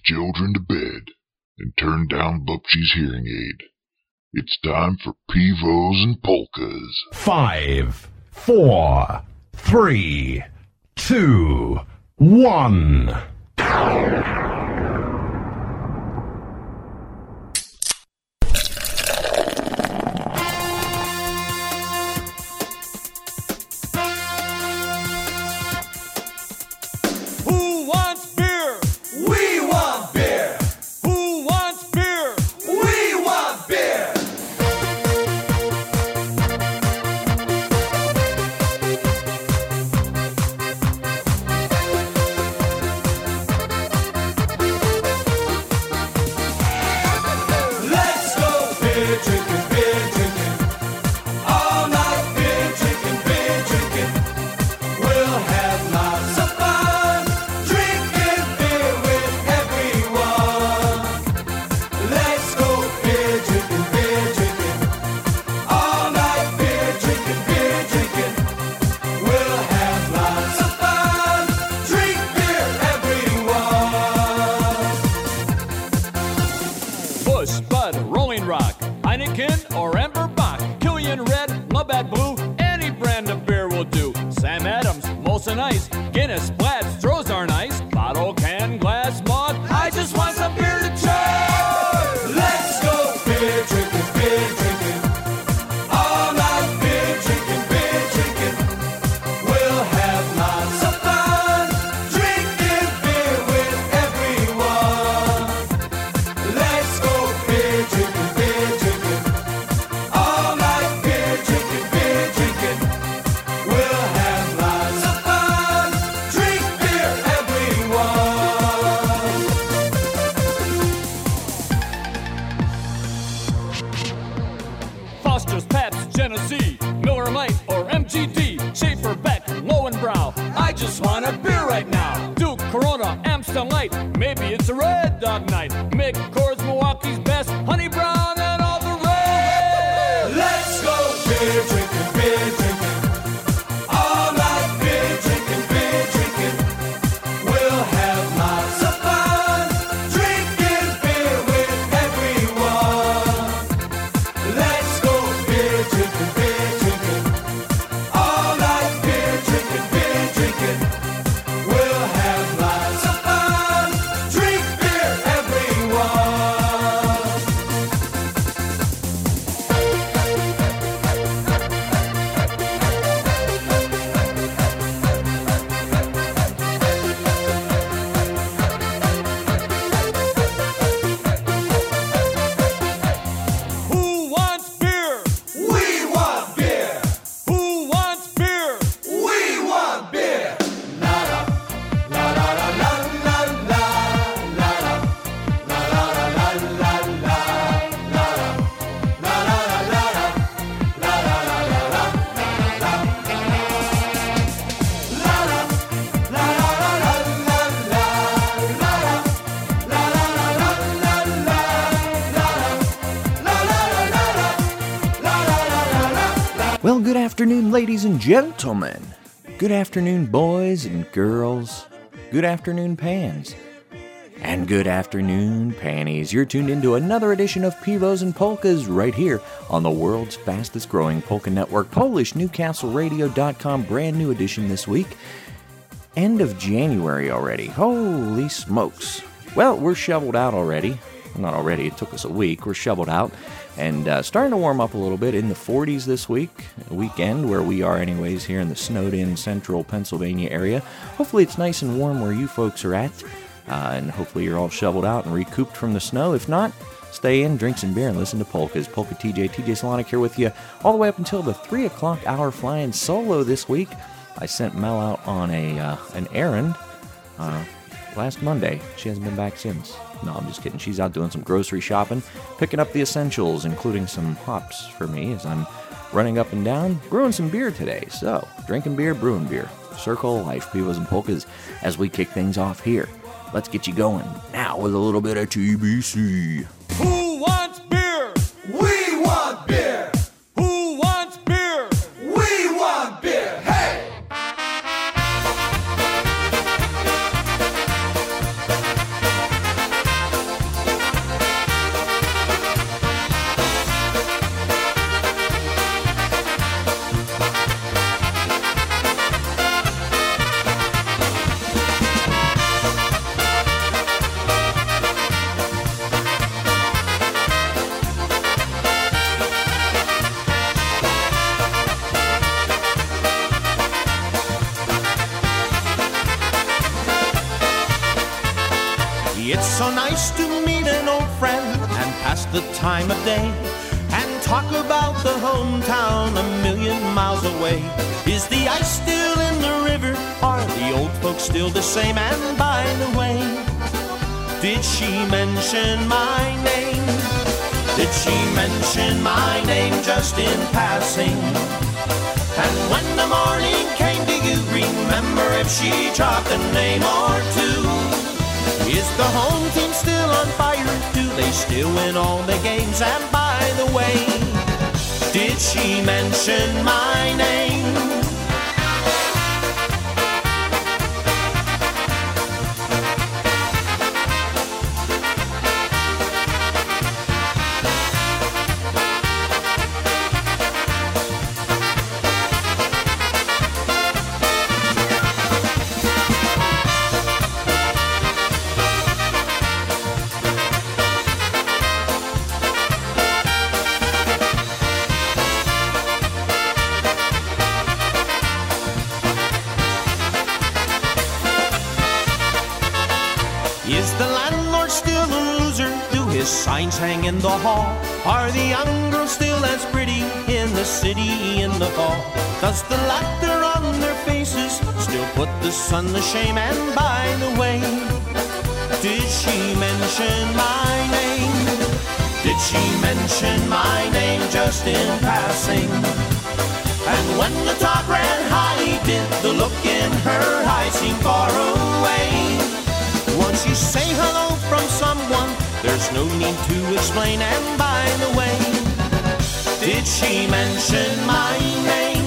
children to bed and turn down Bubshy's hearing aid. It's time for Pivos and Polkas. 5, 4, 3, 2, 1. Well, good afternoon, ladies and gentlemen. Good afternoon, boys and girls. Good afternoon, pans. And good afternoon, panties. You're tuned into another edition of Pivos and Polkas right here on the world's fastest growing polka network, PolishNewcastleRadio.com. Brand new edition this week. End of January already. Holy smokes. Well, we're shoveled out already. Not already, it took us a week. We're shoveled out and starting to warm up a little bit in the 40s this weekend where we are anyways here in the snowed-in central Pennsylvania area. Hopefully it's nice and warm where you folks are at, and hopefully you're all shoveled out and recouped from the snow. If not, stay in, drink some beer, and listen to polkas. Polka TJ Solonic here with you all the way up until the 3 o'clock hour, flying solo this week. I sent Mel out on an errand last Monday. She hasn't been back since. No, I'm just kidding. She's out doing some grocery shopping, picking up the essentials, including some hops for me as I'm running up and down, brewing some beer today. So, drinking beer, brewing beer. Circle of life, Pivos and Polkas, as we kick things off here. Let's get you going now with a little bit of TBC. Who wants beer? We want beer. Who wants beer? We want beer. Hey! It's so nice to meet an old friend and pass the time of day and talk about the hometown a million miles away. Is the ice still in the river? Are the old folks still the same? And by the way, did she mention my name? Did she mention my name just in passing? And when the morning came, do you remember if she dropped a name or two? Is the home team still on fire? Do they still win all the games? And by the way, did she mention my name? Is the landlord still a loser? Do his signs hang in the hall? Are the young girls still as pretty in the city in the fall? Does the laughter on their faces still put the sun to shame? And by the way, did she mention my name? Did she mention my name just in passing? And when the talk ran high, did the look in her eyes seem far away? Once you say hello from someone, there's no need to explain. And by the way, did she mention my name?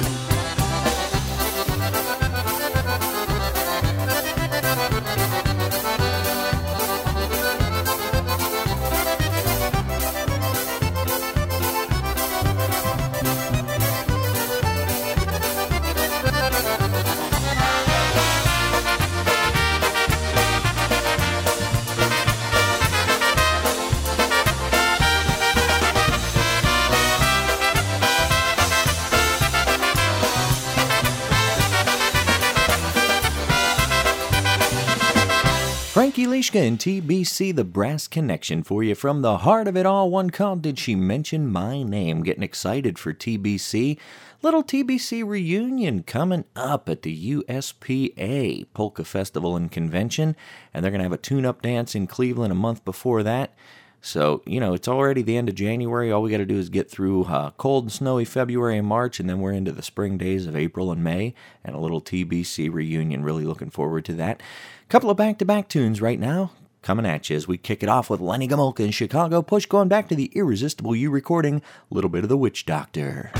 Frankie Lishka and TBC, the Brass Connection, for you from the heart of it all. One called Did She Mention My Name? Getting excited for TBC. Little TBC reunion coming up at the USPA Polka Festival and Convention. And they're going to have a tune-up dance in Cleveland a month before that. So, it's already the end of January. All we got to do is get through cold and snowy February and March, and then we're into the spring days of April and May, and a little TBC reunion. Really looking forward to that. Couple of back-to-back tunes right now coming at you as we kick it off with Lenny Gomulka in Chicago. Push going back to the Irresistible You recording, a little bit of The Witch Doctor.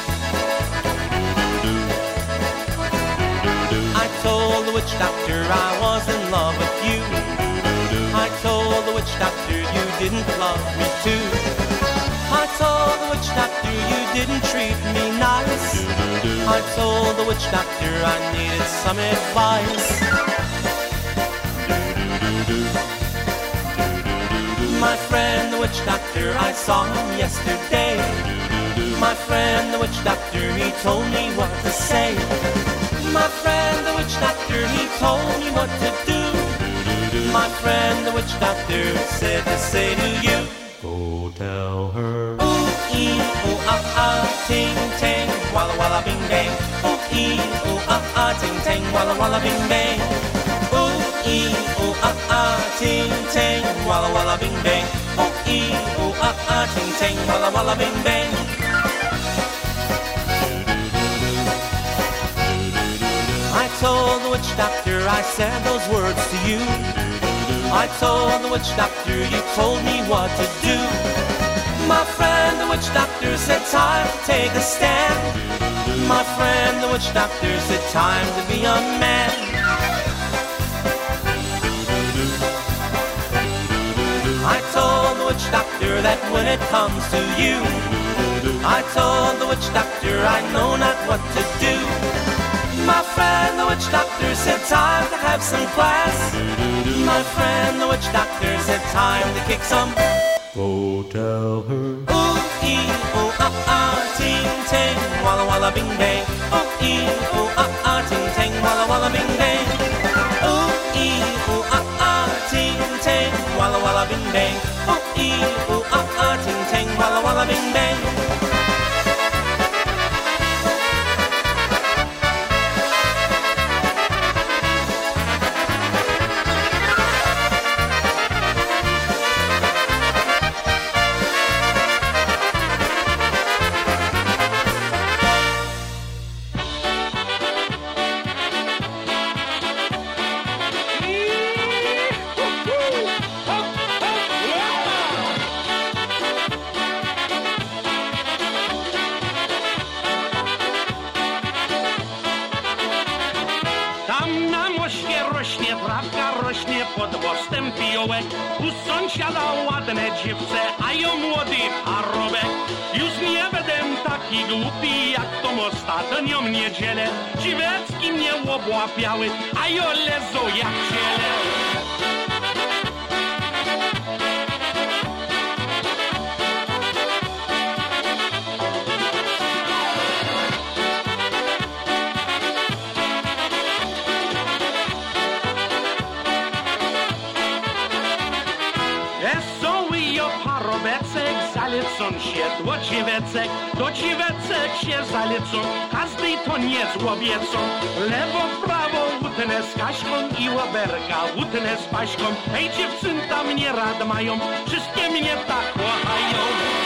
I told the witch doctor I was in love with you. I told the witch doctor you didn't love me too. I told the witch doctor you didn't treat me nice. I told the witch doctor I needed some advice. My friend the witch doctor, I saw him yesterday. My friend the witch doctor, he told me what to say. My friend the witch doctor, he told me what to do. My friend the witch doctor said to say to you, go tell her. Ooh, ee, ooh, ah, ah, ting, tang, walla, walla, bing, bang. Ooh, ee, ooh, ah, ah, ting, tang, walla, walla, bing, bang. Ooh, ee, ooh, ah, ah, ting, tang, walla, walla, bing, bang. Ooh, ee, ooh, ah, ah, ting, tang, walla, walla, bing, bang. I told the witch doctor I said those words to you. I told the witch doctor you told me what to do. My friend the witch doctor said time to take a stand. My friend the witch doctor said time to be a man. I told the witch doctor that when it comes to you, I told the witch doctor I know not what to do. My friend the witch doctor said time to have some class. My friend the witch doctor said time to kick some. Go tell her. Ooh, ee, ooh, ah, ah, ting, tang, walla, walla, bing, bang. Ooh, ee, ooh, ah, ah, ting, tang, walla, walla, bing, bang. Ooh, ee, ooh, ah, ah, ting, bing bang. Ooh ee ooh ting ting, walla walla bing bang. Pod mostem pijołek, u sąsiada ładne dziewce, a ją młody parobek. Już nie będę taki głupi, jak tą ostatnią niedzielę. Dziwecki mnie obłapiały, a jo leżą jak ciele. Sąsied od dziewecek do dziewecek się zalecą, każdy to nie złowiecą. Lewo, prawo, utnę z Kaśką i łoberka, utnę z Paśką. Ej, dziewczynta mnie rad mają, wszystkie mnie tak kochają.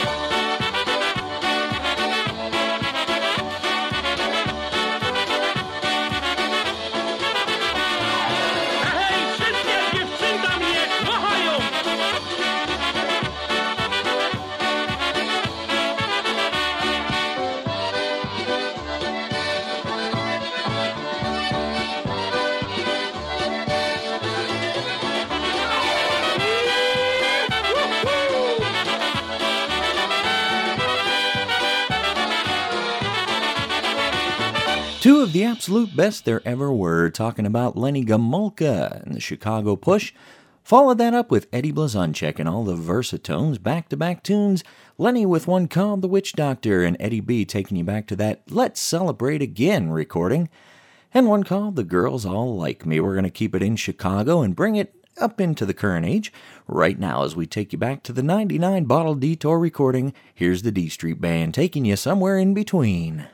Two of the absolute best there ever were, talking about Lenny Gomulka and the Chicago Push. Followed that up with Eddie Blazonczyk and all the Versatones, back-to-back tunes. Lenny with one called The Witch Doctor, and Eddie B taking you back to that Let's Celebrate Again recording. And one called The Girls All Like Me. We're going to keep it in Chicago and bring it up into the current age. Right now, as we take you back to the 99 Bottle Detour recording, here's the D Street Band taking you somewhere in between.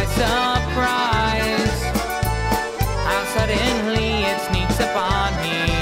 Suddenly it sneaks upon me.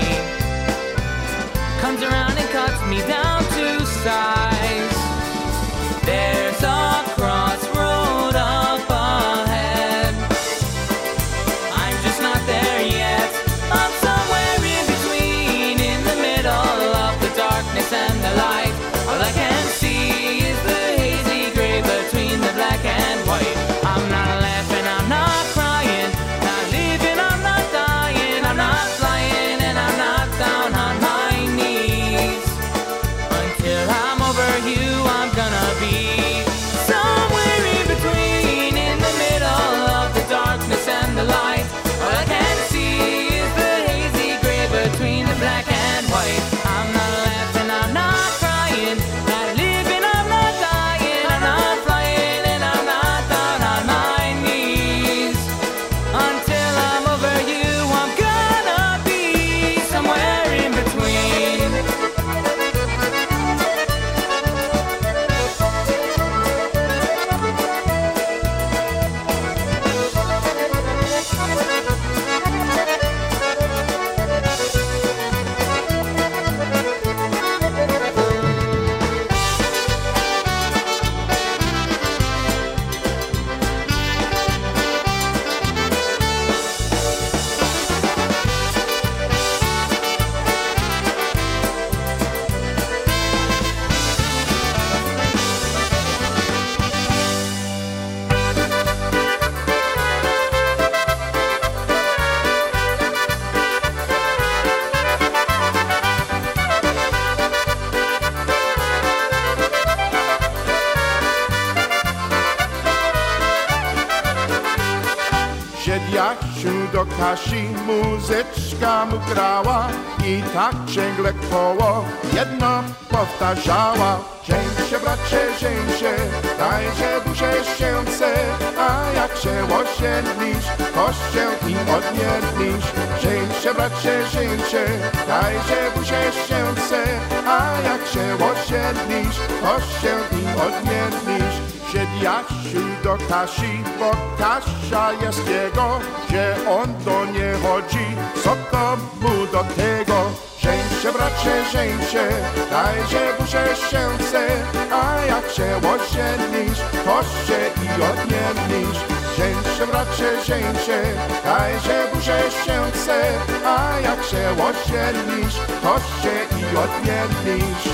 Kasi muzyczka mu grała i tak ciągle koło jedno powtarzała. Żeń się, bracie, żeń się, dajże buzię się chce, a jak się osiedlisz, to się i odmiedlisz. Żeń się, bracie, żeń się, dajże buzię się chce, a jak się osiedlisz, to się i odmiedlisz. Żyd Jasiu do Kasi, bo Kasia jest jego, że on do nie chodzi, co to mu do tego. Żeń się, bracie, żeń się, dajże buzię się chce, a jak się osiedlisz, to się i odmiedlisz. Żeń się, bracie, żeń się, dajże buzię się chce, a jak się osiedlisz, to się i odmiedlisz.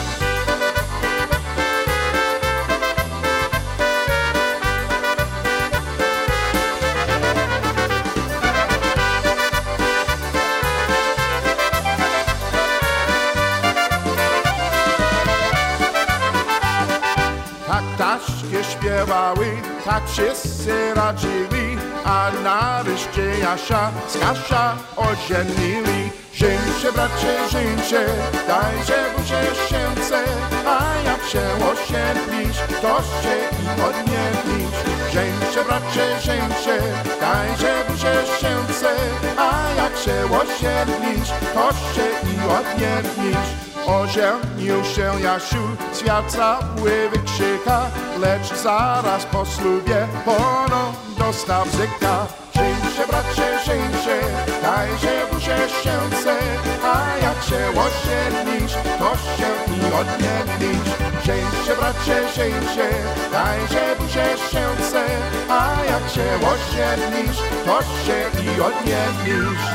Śpiewały, tak wszyscy radzili, a nareszcie Jasia z Kasia ożenili. Żeń się, bracie, żeń się, dajże buzię się chce, a jak się osiedlisz, to się i odmiedlisz. Żeń się, bracie, żeń się, dajże buzię się chce, a jak się osiedlisz, to się i odmiedlisz. Ożenił się Jasiu, świat cały wykrzyka, lecz zaraz po ślubie ono dostał bzyka. Żeń się, bracie, żeń się, dajże buzię się chce, a jak się osiedlisz, to się i odmiedlisz. Żeń się, bracie, żeń się, dajże buzię się chce, a jak się osiedlisz, to się i odmiedlisz.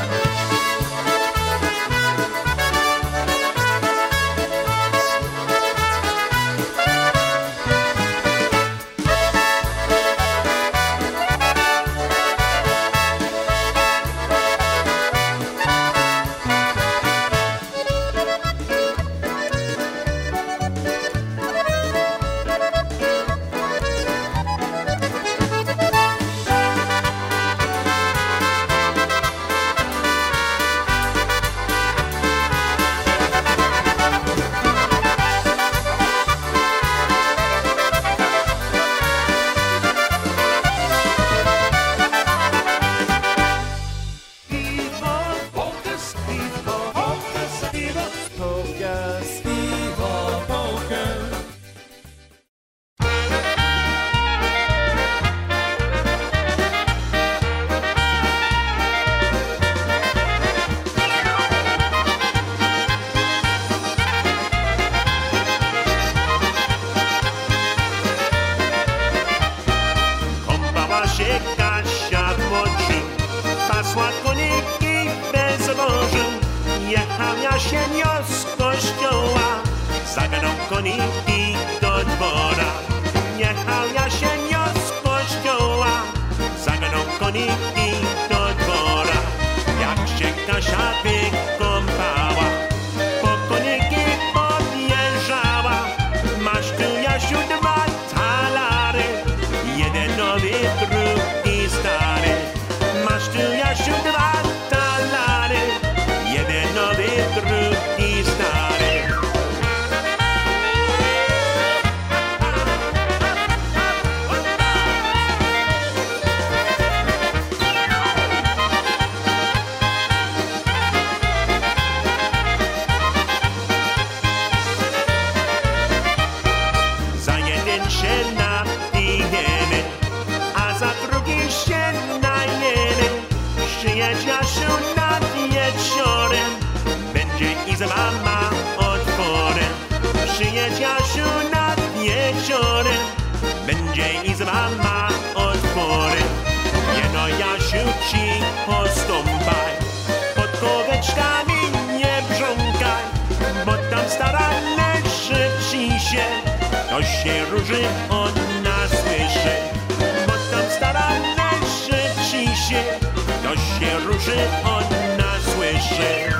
To się róży od nas słyszy, bo tam stara leży ciśnie. To się róży od nas słyszy.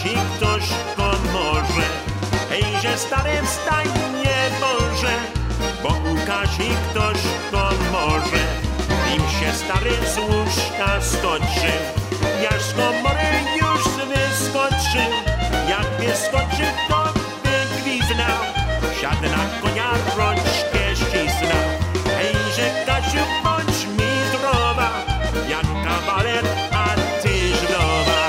Łukasik ktoś pomoże. Hejże stary wstań, nie Boże, bo Łukasik ktoś pomoże. Im się stary z łóżka skoczy, jak z komory już wyskoczył. Jak wyskoczył, to wygwiznął, siadł na konia, rączkę ścisnął. Hejże Kasiu, bądź mi zdrowa, jak kawaler, a ty żlowa.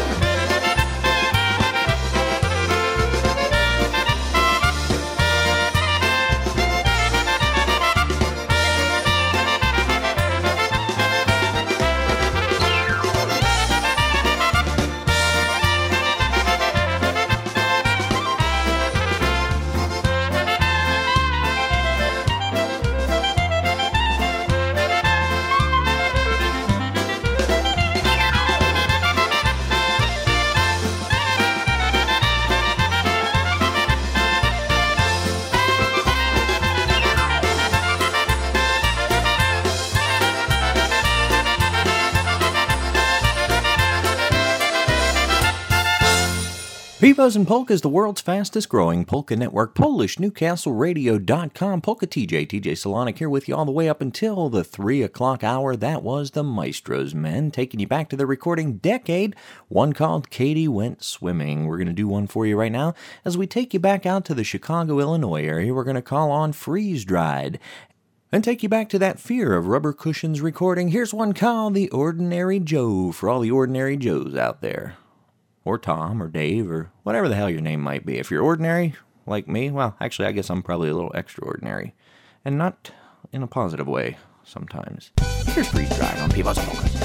Pivos and Polkas, the world's fastest growing polka network, Polish NewcastleRadio.com. Polka TJ Salonik here with you all the way up until the 3 o'clock hour. That was the Maestro's Men, taking you back to the recording decade, one called Katie Went Swimming. We're going to do one for you right now as we take you back out to the Chicago, Illinois area. We're going to call on Freeze Dried and take you back to that Fear of Rubber Cushions recording. Here's one called The Ordinary Joe for all the Ordinary Joes out there. Or Tom, or Dave, or whatever the hell your name might be. If you're ordinary, like me, well, actually, I guess I'm probably a little extraordinary. And not in a positive way, sometimes. Here's Freeze Dried on Pivos and Polkas.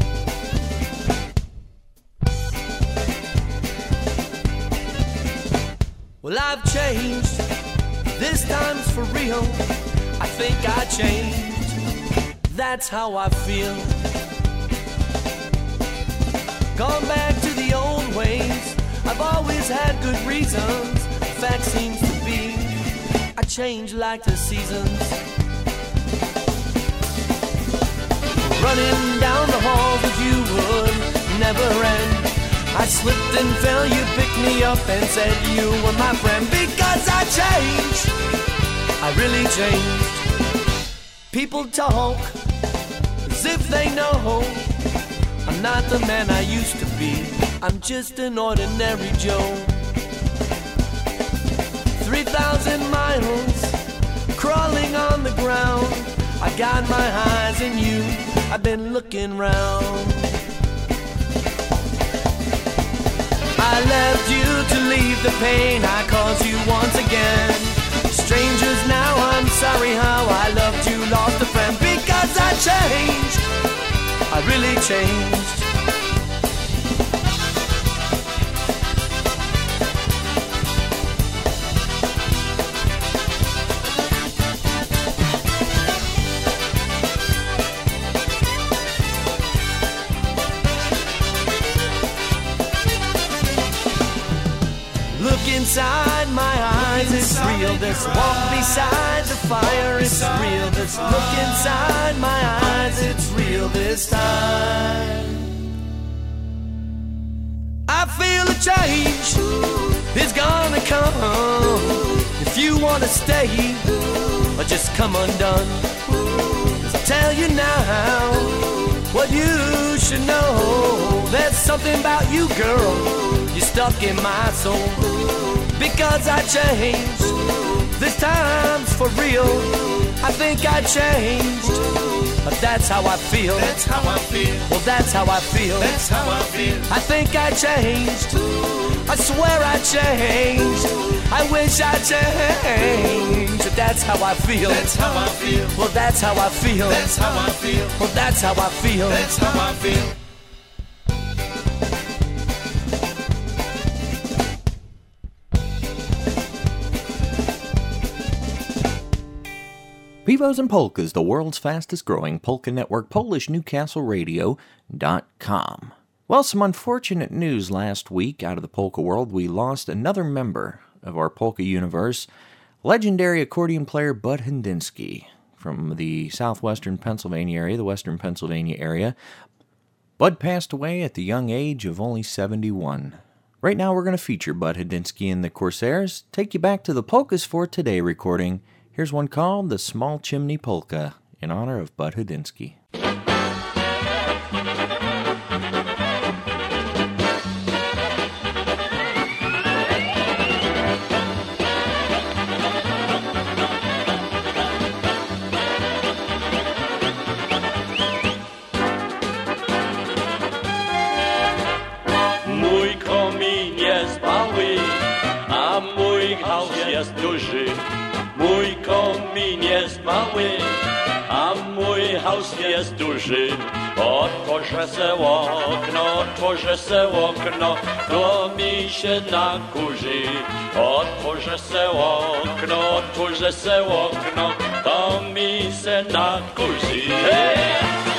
Well, I've changed, this time's for real. I think I changed, that's how I feel. Gone back to the old ways, I've always had good reasons. Fact seems to be, I change like the seasons. Running down the halls with you would never end. I slipped and fell, you picked me up and said you were my friend. Because I changed, I really changed. People talk as if they know I'm not the man I used to be. I'm just an ordinary Joe. 3,000 miles crawling on the ground. I got my eyes on you, I've been looking round. I left you to leave the pain I caused you once again. Strangers now, I'm sorry how I loved you, lost a friend. Because I changed, I really changed. Look inside my eyes, it's real. This walk beside the fire, it's real. This look inside my eyes, it's real this time. I feel a change is gonna come. If you wanna stay, or just come undone. I'll tell you now what you should know. There's something about you, girl, you're stuck in my soul. Because I changed, this time's for real. I think I changed, but that's how I feel. That's how I feel. Well, that's how I feel. That's how I feel. I think I changed, I swear I changed. I wish I changed, but that's how I feel. That's how I feel. Well, that's how I feel. That's how I feel. Well, that's how I feel. That's how I feel. Pivos and Polkas, the world's fastest growing polka network, Polish NewcastleRadio.com. Well, some unfortunate news last week out of the polka world. We lost another member of our polka universe, legendary accordion player Bud Hindinsky from the southwestern Pennsylvania area, the western Pennsylvania area. Bud passed away at the young age of only 71. Right now we're going to feature Bud Hadinsky and the Corsairs, take you back to the Polkas for Today recording. Here's one called The Small Chimney Polka, in honor of Bud Hadinsky. Mój komin jest mały, a mój chaos jest duży. Mój komin jest mały, a mój chaos jest duży. Otworzę se okno, to mi się nakurzy. Otworzę se okno, to mi się nakurzy. Hey!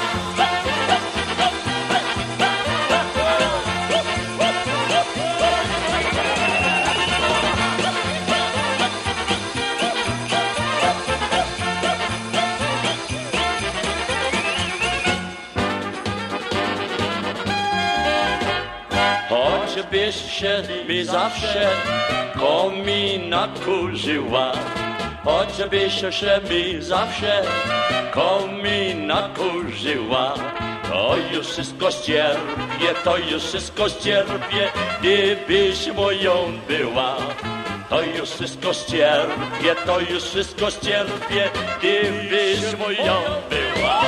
Choćbyś się mi zawsze komina kurzyła, choćbyś się mi zawsze komina kurzyła, to już wszystko ścierpię, gdybyś moją była. To już wszystko ścierpię, gdybyś moją była.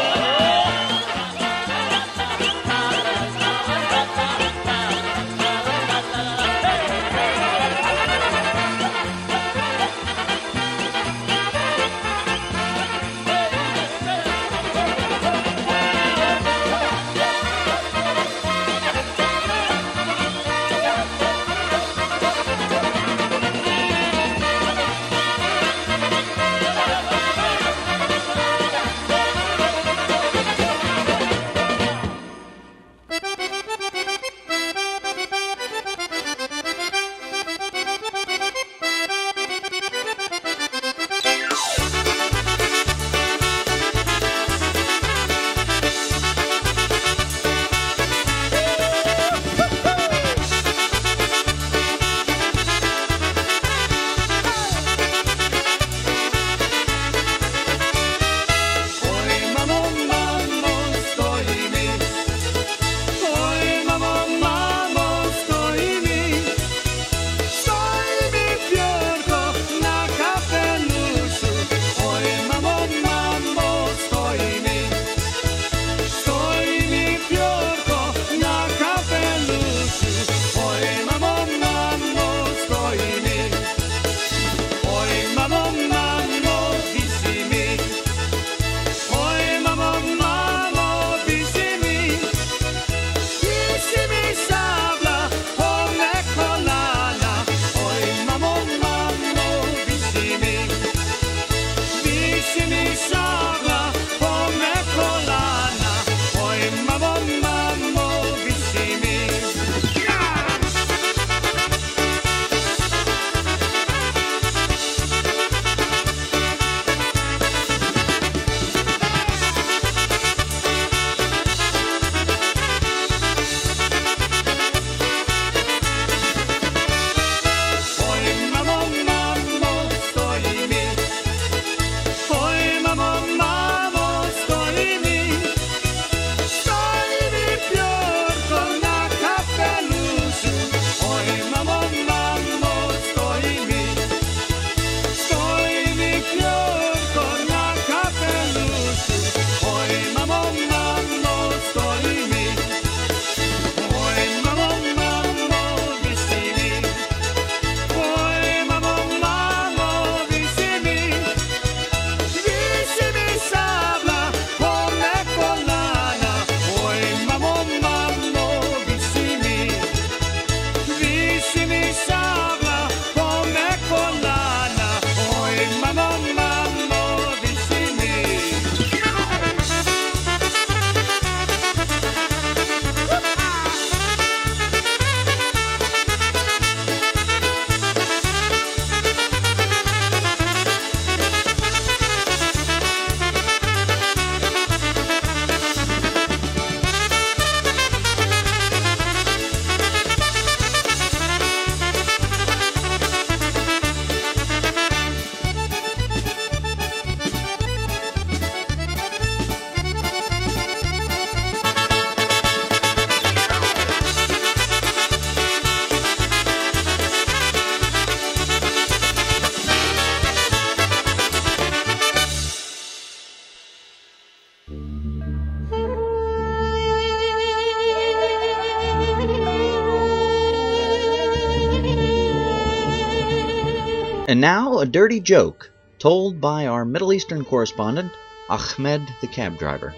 And now a dirty joke told by our Middle Eastern correspondent, Ahmed the cab driver.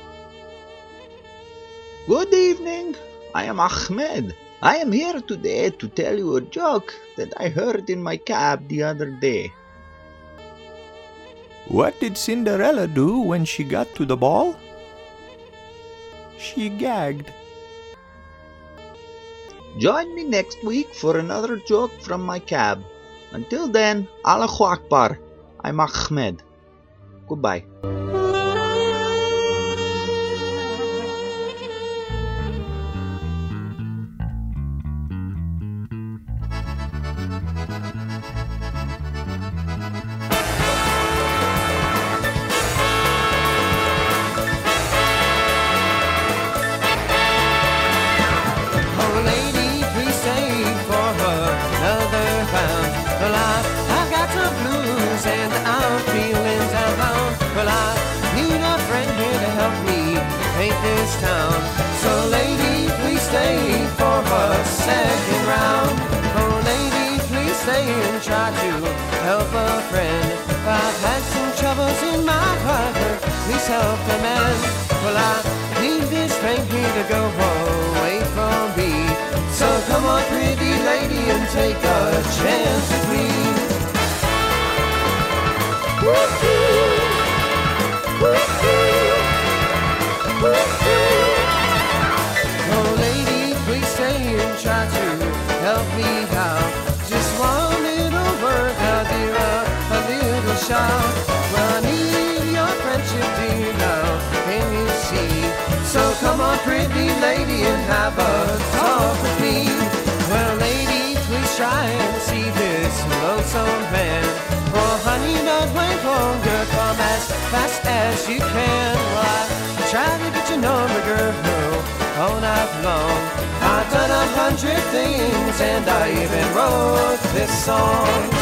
Good evening, I am Ahmed. I am here today to tell you a joke that I heard in my cab the other day. What did Cinderella do when she got to the ball? She gagged. Join me next week for another joke from my cab. Until then, Allahu Akbar. I'm Ahmed. Goodbye. So lady, please stay for a second round. Oh lady, please stay and try to help a friend. I've had some troubles in my life, please help a man. Well, I need this train here to go away from me. So come on pretty lady and take a chance with me. Woo-hoo. Woo-hoo. Oh lady, please stay and try to help me out. Just one little word, dear, a little shout. Well, I need your friendship, dear, now can you see? So come on pretty lady and have a talk with me. Well lady, please try and see this lonesome man. Oh honey, don't wait longer, come as fast as you can. Well, try to get your number, girl, all night long. I've done 100 things and I even wrote this song.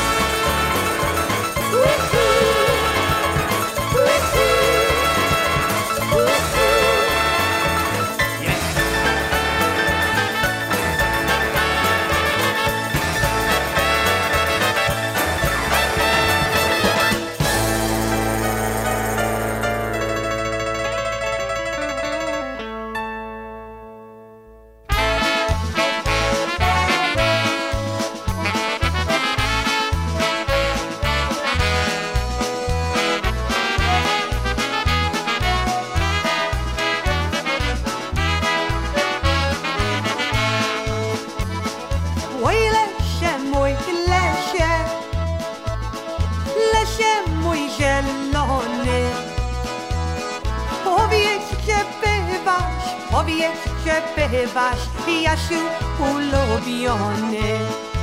Powiedz, że bywasz Jasiu ulubiony.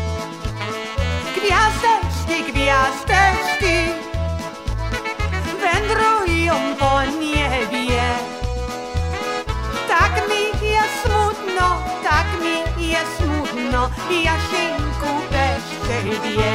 Gwiazdeczki, gwiazdeczki wędrują po niebie. Tak mi jest smutno, tak mi jest smutno, Jasieńku bez ciebie.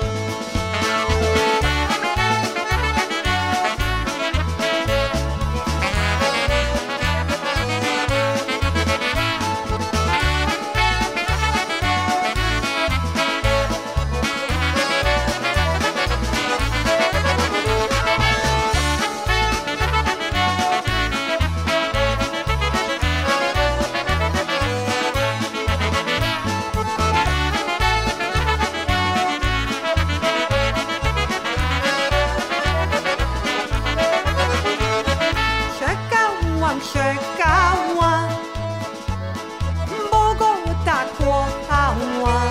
Czekałam, bo go tak kochałam.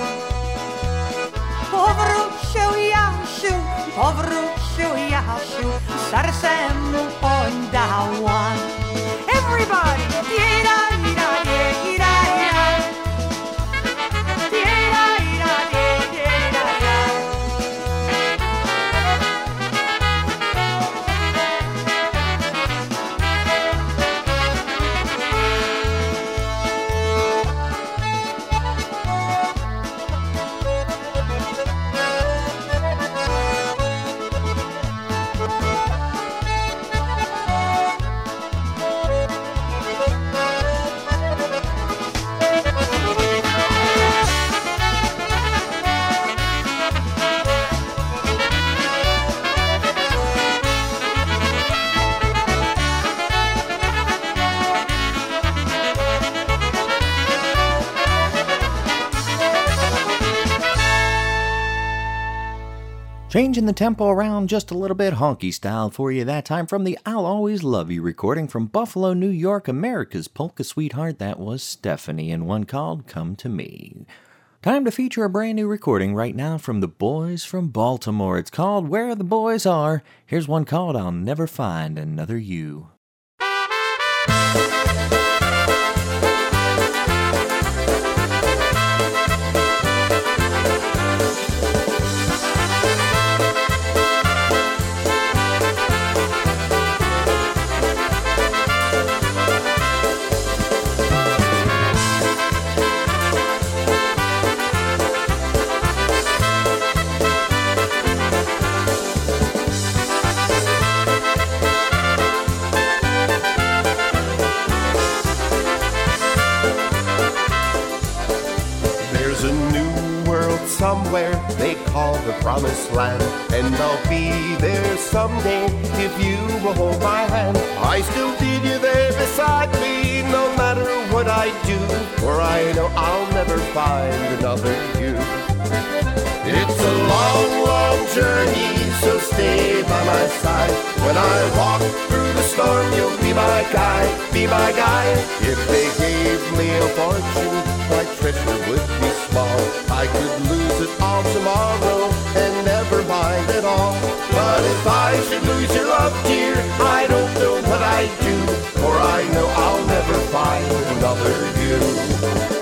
Powróć się Jasiu, serce mu oddałam. Everybody! Changing the tempo around just a little bit honky style for you that time from the I'll Always Love You recording from Buffalo, New York, America's polka sweetheart. That was Stephanie, and one called Come to Me. Time to feature a brand new recording right now from the boys from Baltimore. It's called Where the Boys Are. Here's one called I'll Never Find Another You. Somewhere they call the Promised Land, and I'll be there someday if you will hold my hand. I still need you there beside me, no matter what I do, for I know I'll never find another you. It's a long, long journey, so stay by my side. When I walk through the storm, you'll be my guide, be my guide. If they gave me a fortune, my treasure would be small. I could lose it all tomorrow and never mind at all. But if I should lose your love, dear, I don't know what I'd do, for I know I'll never find another you.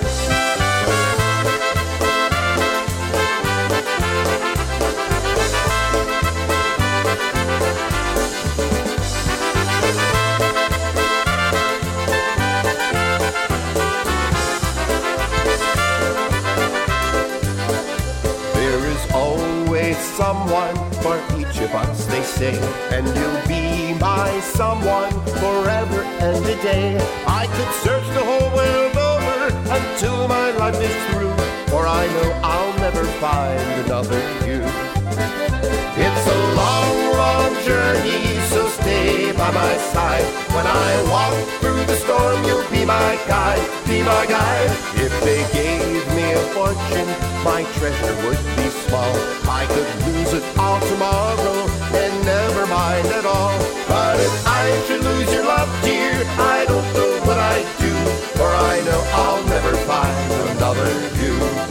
Someone for each of us, they say, and you'll be my someone forever and a day. I could search the whole world over until my life is through, for I know I'll never find another you. It's a long, long journey, so stay by my side. When I walk through the storm, you'll be my guide, be my guide. If they gave me a fortune, my treasure would be small. I could lose it all tomorrow and never mind at all. But if I should lose your love, dear, I don't know what I'd do, for I know I'll never find another you.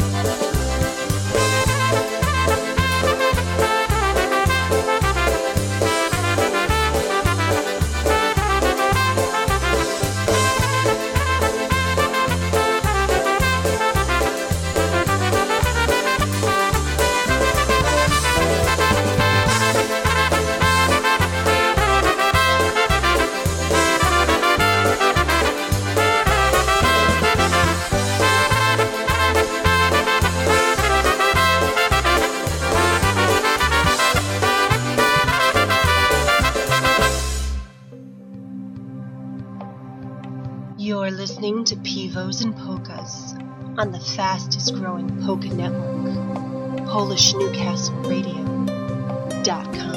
You're listening to Pivos and Polkas on the fastest growing polka network, PolishNewcastleRadio.com.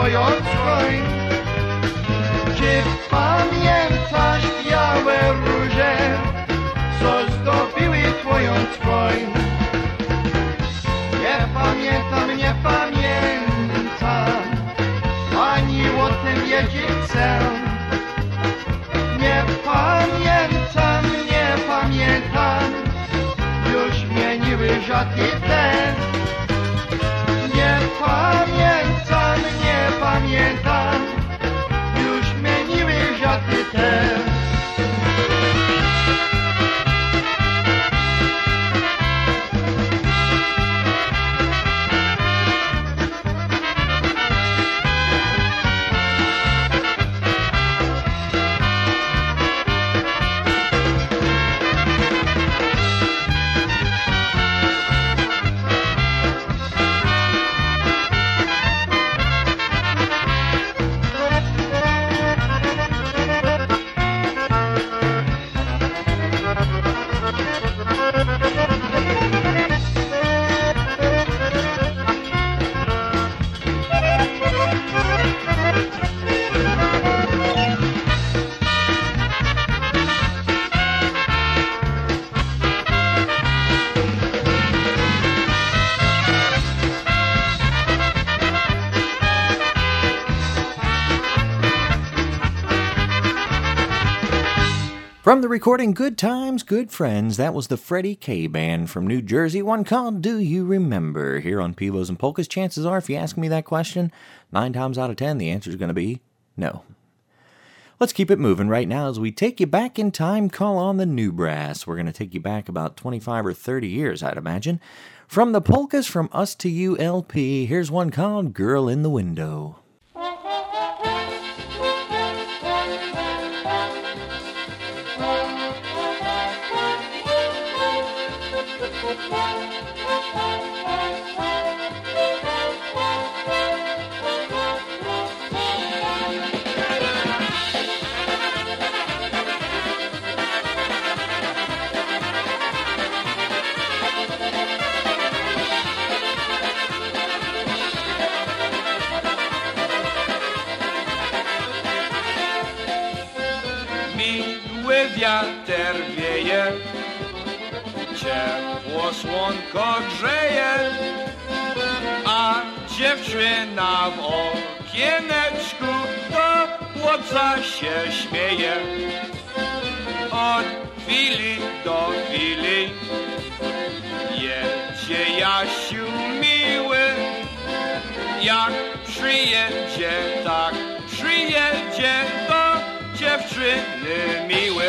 twoją skroń. Czy pamiętasz białe róże, co zdobiły twoją skroń? Nie pamiętam, nie pamiętam, ani o tym wiedzieć chcę. Nie pamiętam, nie pamiętam, już zmieniły żadne te. Nie pamiętam, nie pamiętam, już zmieniły żadne te. From the recording Good Times, Good Friends, that was the Freddie K Band from New Jersey, one called Do You Remember? Here on Pivos and Polkas. Chances are, if you ask me that question, 9 times out of 10, the answer is going to be no. Let's keep it moving right now as we take you back in time, call on the new brass. We're going to take you back about 25 or 30 years, I'd imagine. From the Polkas From Us to You LP, here's one called Girl in the Window. Wiatr wieje, ciepło słonko grzeje, a dziewczyna w okieneczku do chłopca się śmieje. Od chwili do chwili jedzie Jasiu miły, jak przyjedzie, tak przyjedzie do dziewczyny miły.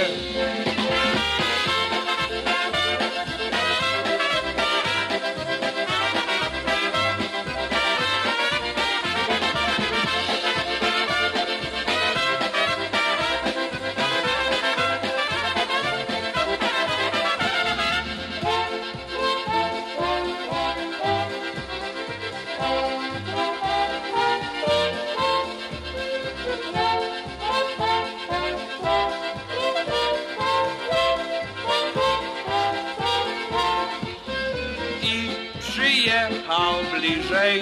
Przyjechał bliżej,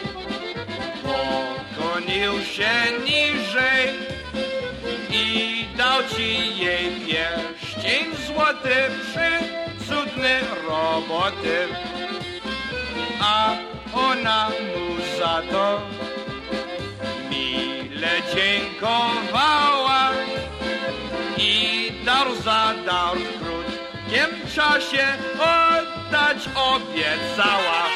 pokłonił się niżej i dał ci jej pierścień złoty, przyczudny roboty. A ona mu za to mile dziękowała i dar za dar w krótkim czasie oddać obiecała.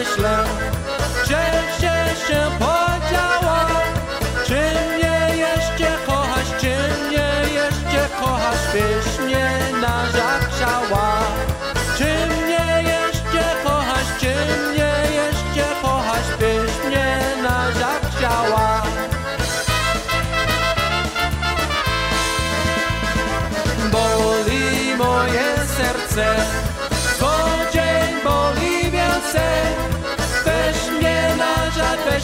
myślę, się podziało. Czy mnie jeszcze kochasz, byś mnie narzekała? Czy mnie jeszcze kochasz, byś mnie narzekała? Boli moje serce, co dzień boli więcej. Weź mnie na żart, weź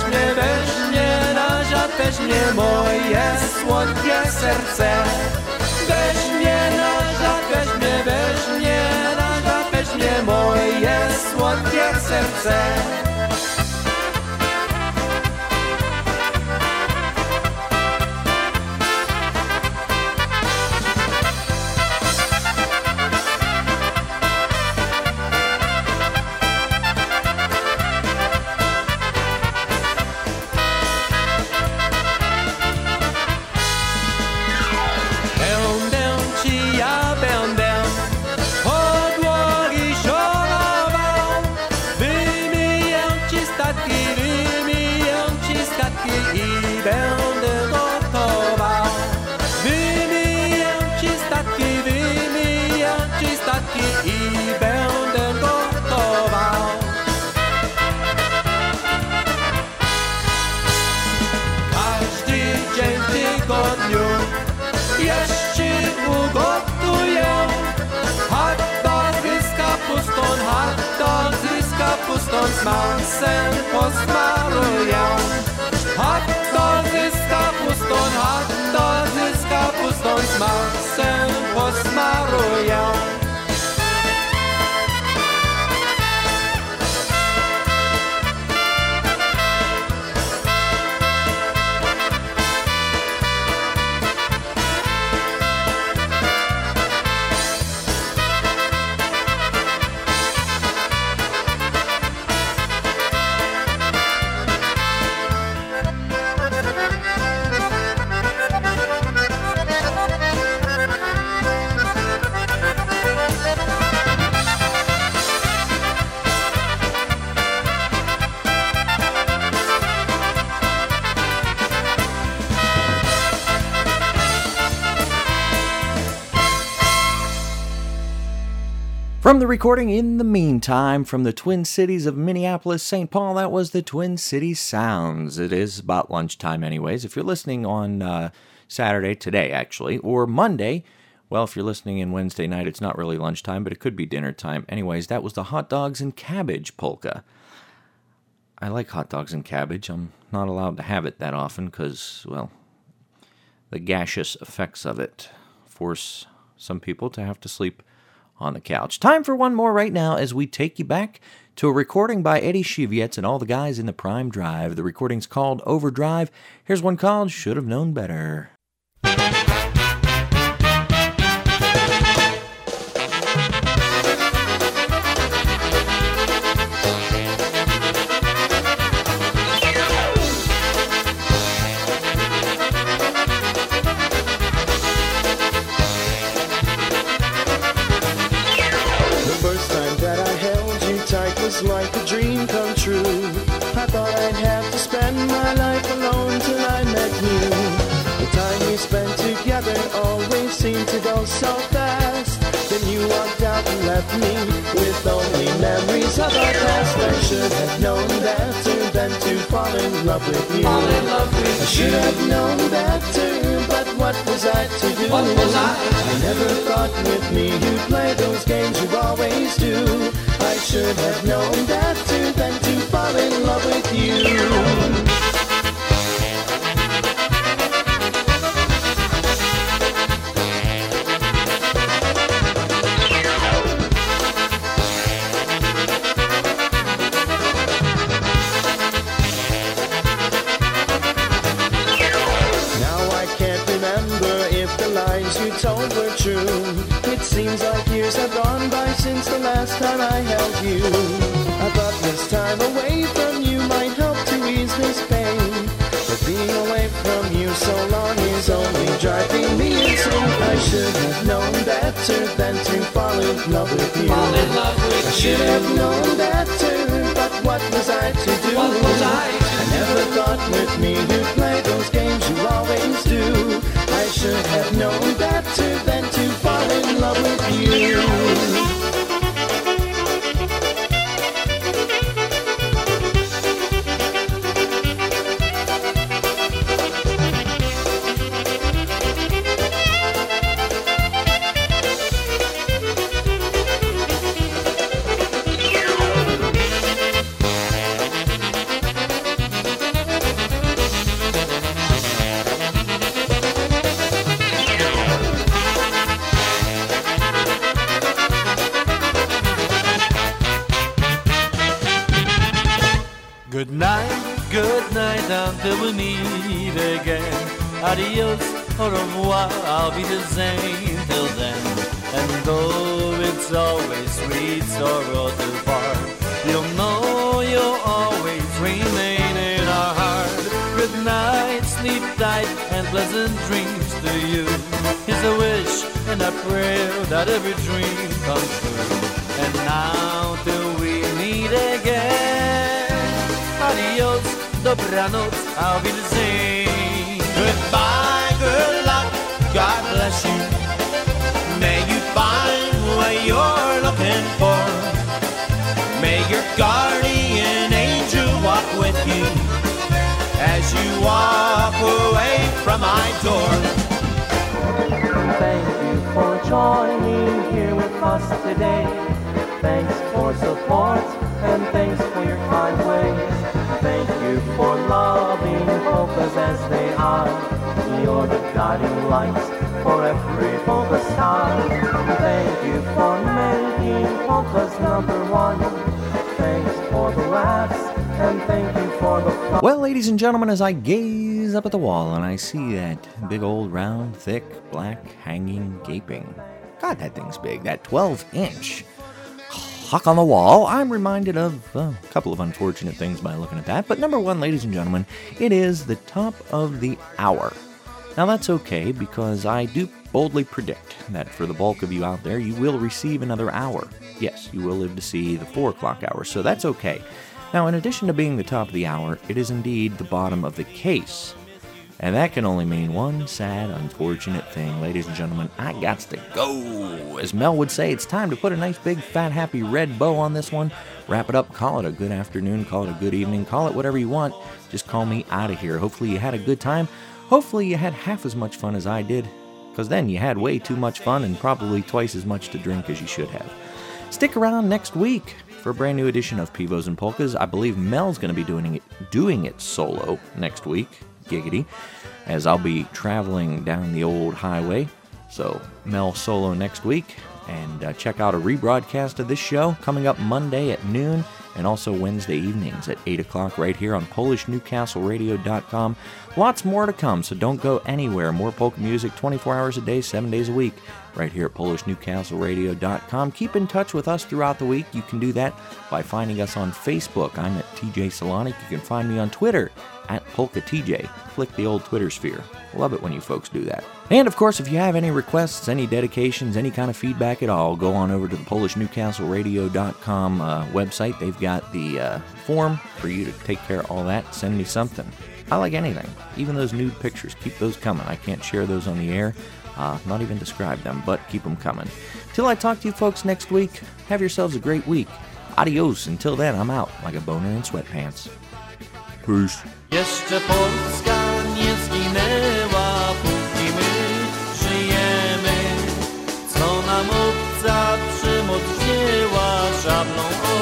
mnie moje słodkie serce. Weź mnie na żart, weź mnie moje słodkie serce. Z masem posmaruję. Hot dogy z kapustą z masem posmaruję. From the recording In the Meantime from the Twin Cities of Minneapolis, St. Paul, that was the Twin Cities Sounds. It is about lunchtime anyways. If you're listening on Saturday, today actually, or Monday, well, if you're listening in Wednesday night, it's not really lunchtime, but it could be dinner time. Anyways, that was the Hot Dogs and Cabbage polka. I like hot dogs and cabbage. I'm not allowed to have it that often because, well, the gaseous effects of it force some people to have to sleep on the couch. Time for one more right now as we take you back to a recording by Eddie Shivietz and all the guys in the Prime Drive. The recording's called Overdrive. Here's one called Should Have Known Better. Like a dream come true. I thought I'd have to spend my life alone till I met you. The time we spent together always seemed to go so fast. Then you walked out and left me with only memories of our past. I should have known better than to fall in love with you. I should have known better, but what was I to do? I never thought with me you'd play those games you always do. I should have known better than to fall in love with you. Told were true. It seems like years have gone by since the last time I held you. I thought this time away from you might help to ease this pain, but being away from you so long is only driving me insane. I should have known better than to fall in love with you. I should have known better, but what was I to do? I never thought with me you'd play those games you always do. I should have known better than to fall in love with you. Good night until we meet again. Adios, au revoir, I'll be the same till then. And though it's always sweet sorrow to part, you'll know you'll always remain in our heart. Good night, sleep tight, and pleasant dreams to you. Here's a wish and a prayer that every dream comes true. And now till we meet again, adios, dobranoc, I'll be the same. Goodbye, good luck, God bless you. May you find what you're looking for. May your guardian angel walk with you as you walk away from my door. Thank you for joining here with us today. Thanks for support and thanks for your kind ways. Thank you for loving polkas as they are. You're the guiding light for every polka star. Thank you for making polkas #1. Thanks for the laughs and thank you for the fun. Well, ladies and gentlemen, as I gaze up at the wall and I see that big old round, thick, black, hanging, gaping. God, that thing's big. That 12-inch clock on the wall. I'm reminded of a couple of unfortunate things by looking at that. But number one, ladies and gentlemen, it is the top of the hour. Now that's okay because I do boldly predict that for the bulk of you out there, you will receive another hour. Yes, you will live to see the 4 o'clock hour, so that's okay. Now, in addition to being the top of the hour, it is indeed the bottom of the case. And that can only mean one sad, unfortunate thing. Ladies and gentlemen, I gots to go. As Mel would say, it's time to put a nice big fat happy red bow on this one. Wrap it up, call it a good afternoon, call it a good evening, call it whatever you want. Just call me out of here. Hopefully you had a good time. Hopefully you had half as much fun as I did. Because then you had way too much fun and probably twice as much to drink as you should have. Stick around next week for a brand new edition of Pivos and Polkas. I believe Mel's going to be doing it solo next week. Giggity, as I'll be traveling down the old highway. So Mel solo next week, and check out a rebroadcast of this show coming up Monday at noon and also Wednesday evenings at 8 o'clock right here on PolishNewcastleRadio.com. Lots more to come, so don't go anywhere. More polka music 24 hours a day, 7 days a week right here at PolishNewcastleRadio.com. Keep in touch with us throughout the week. You can do that by finding us on Facebook. I'm at TJ Salonik. You can find me on Twitter at PolkaTJ. Click the old Twitter sphere. Love it when you folks do that. And of course, if you have any requests, any dedications, any kind of feedback at all, go on over to the PolishNewcastleRadio.com website. They've got the form for you to take care of all that. Send me something. I like anything. Even those nude pictures. Keep those coming. I can't share those on the air. Not even describe them, but keep them coming. Till I talk to you folks next week, have yourselves a great week. Adios. Until then, I'm out like a boner in sweatpants. Peace. Jeszcze Polska nie zginęła, póki my żyjemy. Co nam obca przymoc wzięła, szablą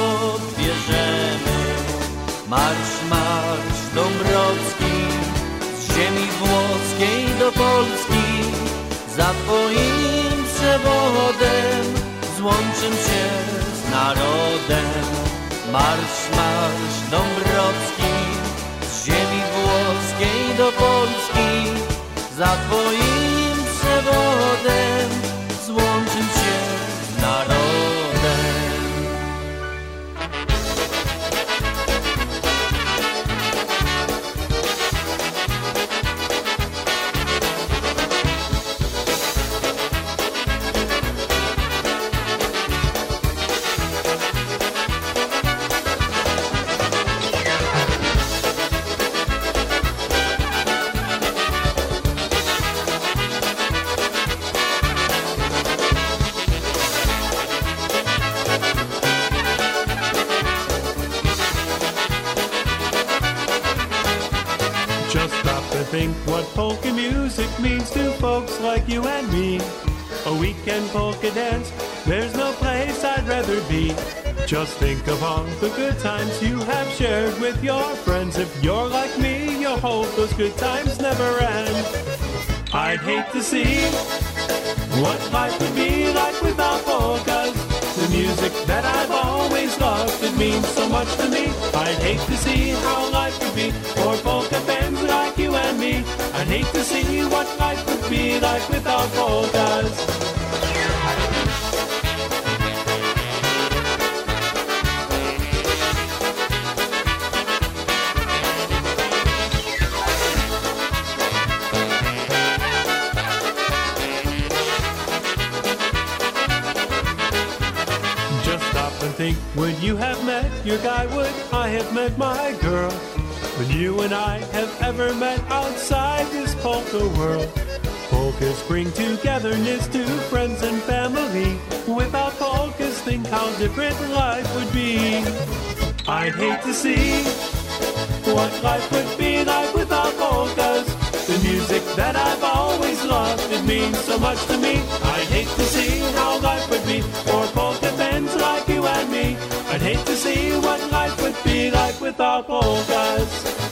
odbierzemy. Marsz, marsz Dąbrowski, z ziemi włoskiej do Polski. Za twoim przewodem złączym się z narodem. Marsz, marsz Dąbrowski, z ziemi włoskiej do Polski. Za twoim przewodem złączym się z narodem. means to folks like you and me. A weekend polka dance, there's no place I'd rather be. Just think of all the good times you have shared with your friends. If you're like me, you hope those good times never end. I'd hate to see what life would be like without polkas. The music that I've always loved, it means so much to me. I'd hate to see how life would be for polka fans like you and me. I'd hate to see what life would be like without polkas. Think, would you have met your guy? Would I have met my girl? Would you and I have ever met outside this polka world? Polkas bring togetherness to friends and family. Without polkas, think how different life would be. I'd hate to see what life would be like without polkas. The music that I've always loved, it means so much to me. I'd hate to see how life would be for polka fans like you and me. I'd hate to see what life would be like without polkas.